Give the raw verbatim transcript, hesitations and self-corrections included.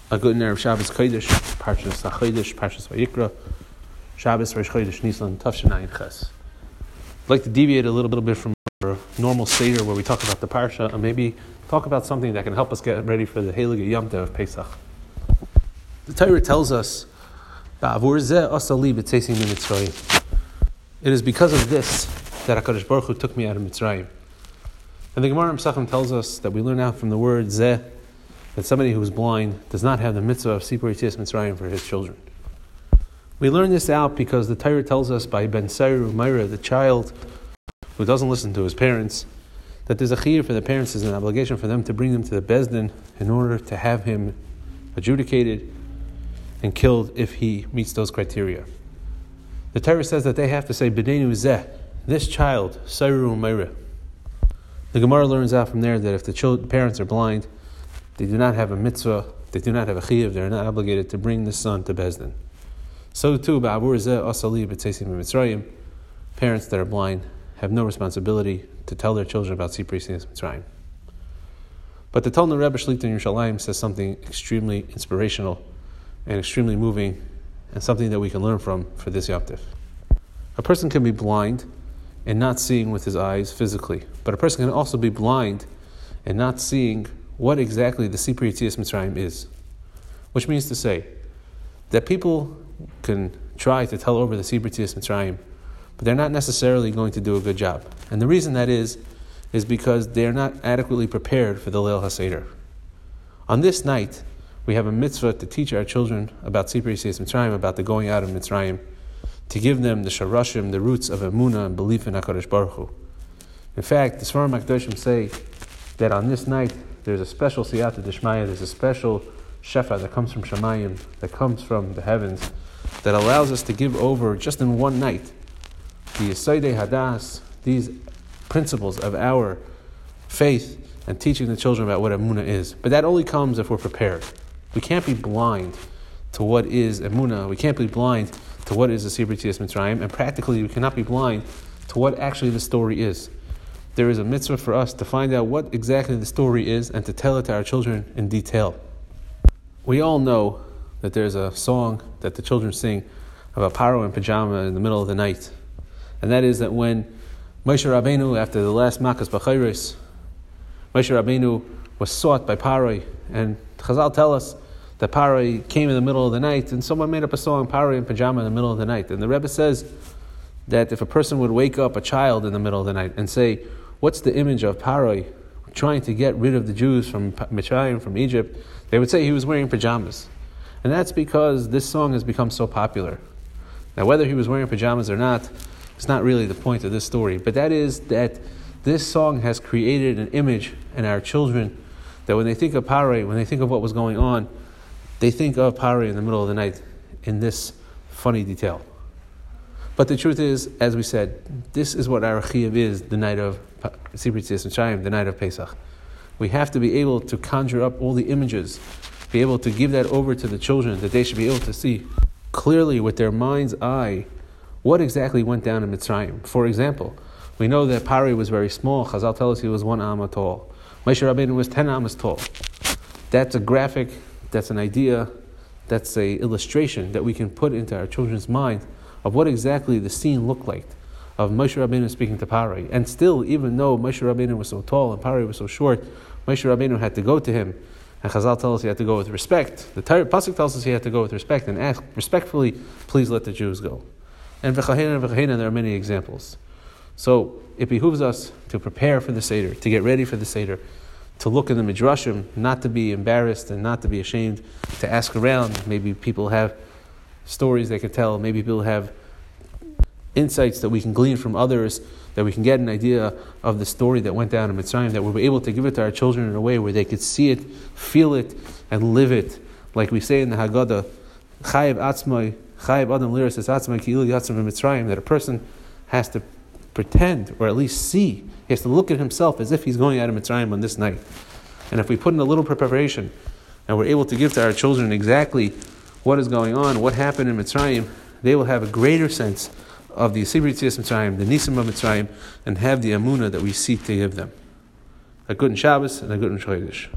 A good Erev Shabbos Chodesh, Parshas HaChodesh, Parshas Vayikra, Shabbos Rosh Chodesh Nisan Tafshin Ayin Ches. I'd like to deviate a little bit from our normal Seder where we talk about the Parsha and maybe talk about something that can help us get ready for the Heilige Yom Tov of Pesach. The Torah tells us, "Ba'avur zeh asali b'tzesim miMitzrayim." It is because of this that HaKadosh Baruch Hu took me out of Mitzrayim. And the Gemara in Pesachim tells us that we learn out from the word zeh that somebody who is blind does not have the mitzvah of Sipur Yitzias Mitzrayim for his children. We learn this out because the Torah tells us by Ben Sairu Myra, the child who doesn't listen to his parents, that there's a chiyuv for the parents, there's an obligation for them to bring him to the Beis Din in order to have him adjudicated and killed if he meets those criteria. The Torah says that they have to say, B'neinu zeh, this child, Sairu Myra. The Gemara learns out from there that if the children, parents are blind, they do not have a mitzvah, they do not have a chiyuv, they're not obligated to bring the son to Beis Din. So too, ba'avur zeh asali b'tzesim miMitzrayim, parents that are blind have no responsibility to tell their children about Sipur Yitzias Mitzrayim. But the Talmud Rebbe Shlita in Yerushalayim says something extremely inspirational and extremely moving and something that we can learn from for this Yom Tov. A person can be blind and not seeing with his eyes physically, but a person can also be blind and not seeing what exactly the Sipur Yitzias Mitzrayim is. Which means to say that people can try to tell over the Sipur Yitzias Mitzrayim, but they're not necessarily going to do a good job. And the reason that is, is because they're not adequately prepared for the Leil HaSeder. On this night, we have a mitzvah to teach our children about Sipur Yitzias Mitzrayim, about the going out of Mitzrayim, to give them the sharashim, the roots of emunah and belief in HaKadosh Baruch Hu. In fact, the Sfarim HaKadoshim say that on this night, there's a special siyata d'shmaya, there's a special shefa that comes from Shamayim, that comes from the heavens, that allows us to give over, just in one night, the Yesodei Hadas, these principles of our faith, and teaching the children about what emunah is. But that only comes if we're prepared. We can't be blind to what is emunah, we can't be blind to what is the Sipur Yitzias Mitzrayim, and practically we cannot be blind to what actually the story is. There is a mitzvah for us to find out what exactly the story is and to tell it to our children in detail. We all know that there's a song that the children sing about Paro in pajama in the middle of the night. And that is that when Moshe Rabbeinu, after the last Makas B'chayros, Moshe Rabbeinu was sought by Paro, and Chazal tell us that Paro came in the middle of the night and someone made up a song, Paro in pajama in the middle of the night. And the Rebbe says that if a person would wake up a child in the middle of the night and say, what's the image of Paro trying to get rid of the Jews from Mitzrayim, from Egypt? They would say he was wearing pajamas. And that's because this song has become so popular. Now, whether he was wearing pajamas or not, it's not really the point of this story. But that is that this song has created an image in our children that when they think of Paro, when they think of what was going on, they think of Paro in the middle of the night in this funny detail. But the truth is, as we said, this is what our chiyuv is the night of Sipur Yitzias Mitzrayim, the night of Pesach. We have to be able to conjure up all the images, be able to give that over to the children, that they should be able to see clearly with their mind's eye what exactly went down in Mitzrayim. For example, we know that Paro was very small. Chazal tell us he was one amma tall. Moshe Rabbeinu was ten ammas tall. That's a graphic, that's an idea, that's a illustration that we can put into our children's mind of what exactly the scene looked like of Moshe Rabbeinu speaking to Paro. And still, even though Moshe Rabbeinu was so tall and Paro was so short, Moshe Rabbeinu had to go to him, and Chazal tells us he had to go with respect. The Torah Pasuk tells us he had to go with respect and ask respectfully, please let the Jews go. And v'chahena and v'chahena, there are many examples. So it behooves us to prepare for the Seder, to get ready for the Seder, to look in the Midrashim, not to be embarrassed and not to be ashamed, to ask around. Maybe people have stories they could tell, maybe people have insights that we can glean from others, that we can get an idea of the story that went down in Mitzrayim, that we're able to give it to our children in a way where they could see it, feel it, and live it. Like we say in the Haggadah, Chayev Atzmai, Chayev Adam Liras Es Atzmai Ki'ilu Yatzim Mitzrayim, that a person has to pretend, or at least see, he has to look at himself as if he's going out of Mitzrayim on this night. And if we put in a little preparation, and we're able to give to our children exactly what is going on, what happened in Mitzrayim, they will have a greater sense of the Sipur Yitzias Mitzrayim, the Nisim of Mitzrayim, and have the emunah that we seek to give them. A good Shabbos and a good Chodesh.